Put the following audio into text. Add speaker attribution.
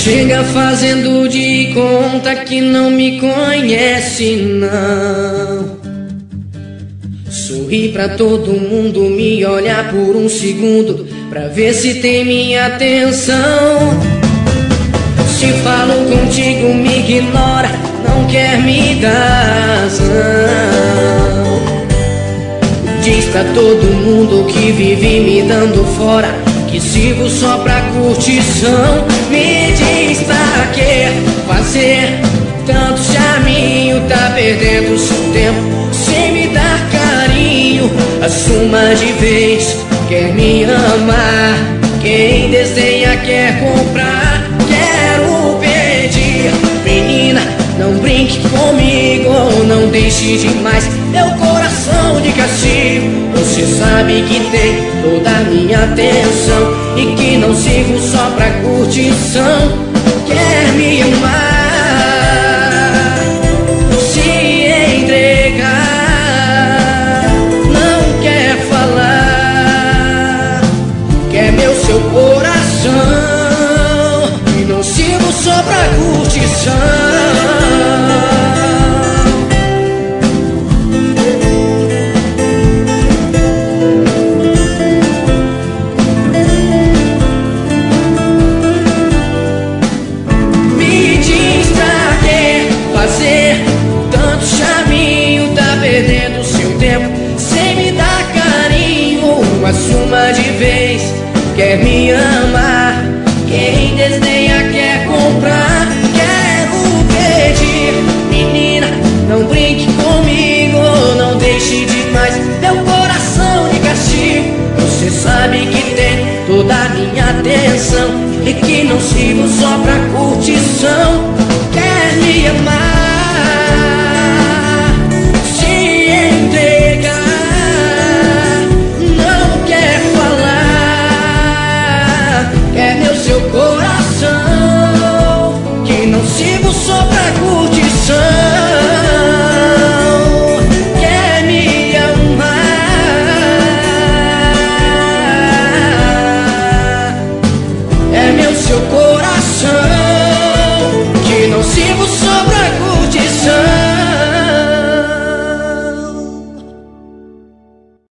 Speaker 1: chega fazendo de conta que não me conhece, não. Sorri pra todo mundo, me olhar por um segundo pra ver se tem minha atenção. Se falo contigo, me ignora, não quer me dar razão. Diz pra todo mundo que vive me dando fora, que sirvo só pra curtição. Me diz pra que fazer tanto charminho, tá perdendo seu tempo sem me dar carinho. Assuma de vez, quer me amar, quem desdenha quer comprar. Quero pedir, menina, não brinque comigo, não deixe demais meu coração de castigo. Você sabe que tem toda a minha atenção e que não sirvo só pra curtição. Quer me amar, se entregar, não quer falar, quer seu coração e não sirvo só pra curtição. Assuma de vez, quer me amar, quem desdenha quer comprar. Quero pedir, menina, não brinque comigo, não deixe demais meu coração de castigo. Você sabe que tem toda a minha atenção e que não sirvo só pra curtição. Quer me amar,